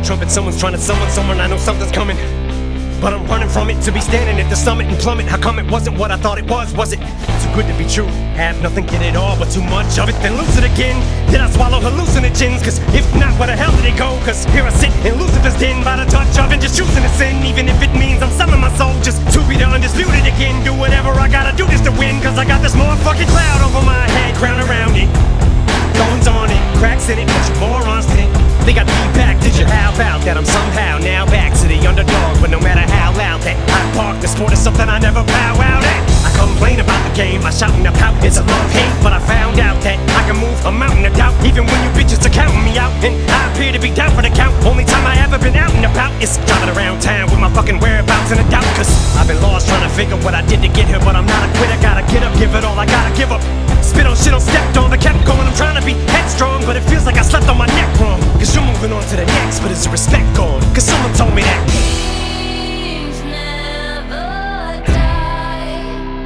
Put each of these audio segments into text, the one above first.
trumpet, someone's trying to summon someone. I know something's coming, but I'm running from it. To be standing at the summit and plummet. How come it wasn't what I thought it was? Was it too good to be true? Have nothing, get it all, but too much of it, then lose it again. Did I swallow hallucinogens? Cause if not, where the hell did it go? Cause here I sit in Lucifer's den by the touch of it, just choosing to sin. Even if it means I'm selling my soul just to be the undisputed again. Do whatever I gotta do just to win. Cause I got this motherfucking cloud over my head, crown around it, thorns on it, cracks in it, but you morons didn't. They got me back, did you? How about that? I'm somehow now back to the underdog. But no matter how loud that I bark, the sport is something I never bow out at. I complain about the game, I shout and I pout, it's a love-hate. But I found out that I can move a mountain of doubt, even when you bitches are counting me out. And I appear to be down for the count. Only time I ever been out and about is driving around town with my fucking whereabouts in a doubt. Cause I've been lost trying to figure what I did to get here, but I'm not a quitter. Gotta get up, give it all, I gotta give up. Spit on shit on stepped on, but kept going. I'm trying to be headstrong, but it feels like I slept on my neck wrong. Cause you're moving on to the next, but is the respect gone? Cause someone told me that dreams never die.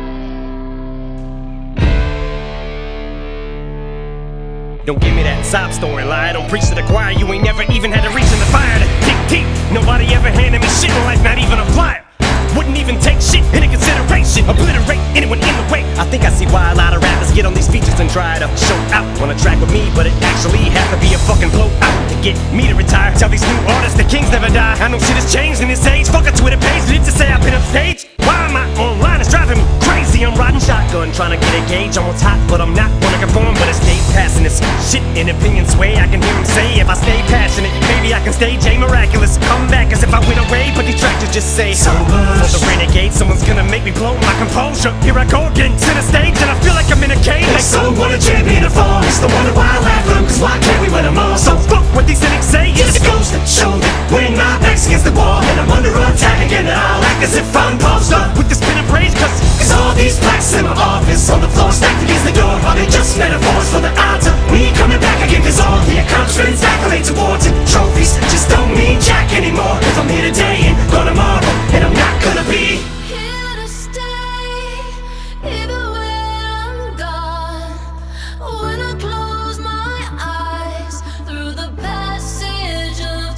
Don't give me that sob story lie. Don't preach to the choir. You ain't never even had to reach in the fire to dig deep. Nobody ever handed me shit in life, not even a flyer. Wouldn't even take shit into consideration. Obliterate anyone in the way. I think I see why a lot of rappers get on these features and try to show out on a track with me, but it actually has to be a fucking blowout to get me to retire. Tell these new artists the kings never die. I know shit has changed in this age. Fuck a Twitter page, did to say I've been upstage? Why am I online? It's driving me crazy. I'm riding shotgun, trying to get a gauge on what's hot, but I'm not wanna conform. But it's stay passing this shit in opinion sway. I can hear him say, if I stay passionate, maybe I can stay J Miraculous. Come back as if I went away, but detractors just say so much. For the renegade, someone's gonna make me blow my composure. Here I go again, center stage, and I feel like I'm in a cage. They so want a champion to fall. It's the wonder why I laugh at them, cause why can't we win them all? So fuck what these cynics say. Just goes to show that when my back's against the wall and I'm under attack again, and I'll act as if I'm posed up with this spin and praise, cause all these plaques in my office on the floor stacked against the door, are they just metaphors for the odds of me coming back again? Cause all the accomplishments, accolades, awards, and trophies just don't mean jack anymore. If I'm here today and gone tomorrow, and I'm not gonna be Here to stay, even when I'm gone. When I close my eyes through the passage of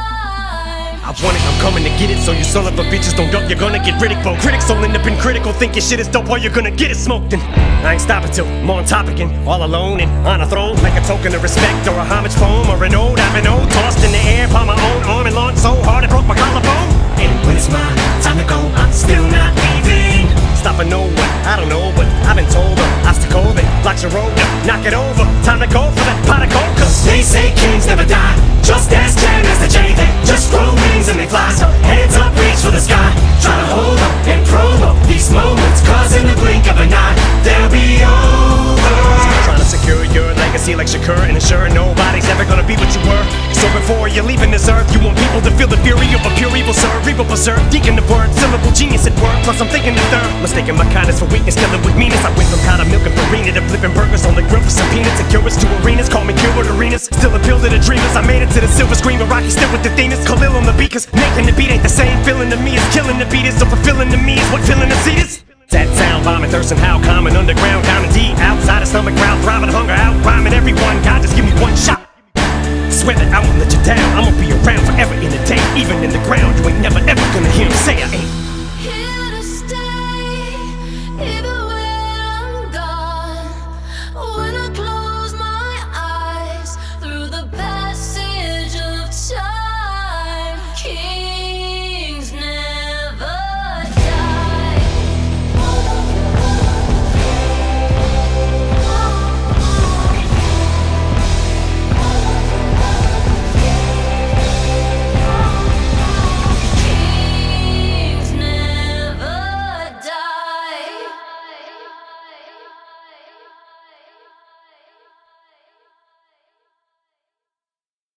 time. I want it, I'm coming to get it. So you son of a bitches don't duck, you're gonna get ridiculed. Critics all end up in critical, think your shit is dope, or you're gonna get it smoked. And I ain't stopping till I'm on top again, all alone and on a throne, like a token of respect or a homage poem or an ode. I've been old, tossed in the air by my own arm and launched so hard it broke my collarbone. and when it's my time to go, I'm still not leaving. Stopping no one, I don't know, but I've been told an obstacle that blocks your road. Knock it over, time to go for that pot of gold. Cause They say kings never die, just as Jan as the J. They just grow wings and they fly. So hands up, reach for the sky, try to hold up and promo these moments, cause in the blink of an eye they'll be over. trying to secure your legacy like Shakur and ensure nobody's ever gonna be what you were. So before you're leaving this earth, you want people to feel the fury of a pure evil, sir. Evil berserk, deacon the word, syllable genius at work. Plus I'm thinking the third, mistaking my kindness for weakness, killing with meanness. I went from kind of milk and farina to flipping burgers on the grill for some peanuts. And curious to arenas, call me Gilbert Arenas. Still appeal to the dreamers, I made it to the silver screen, but Rocky still with the themes. Khalil on the beat, cause making the beat ain't the same feeling to me as killing the beat is. So fulfilling to me is what filling the seat is. That sound, bombing, thirsting, how common, underground, down and deep, outside of stomach, ground, thriving, hunger, out, rhyming everyone. God, just give me one shot. Swear that I won't let you down. I'ma be around forever.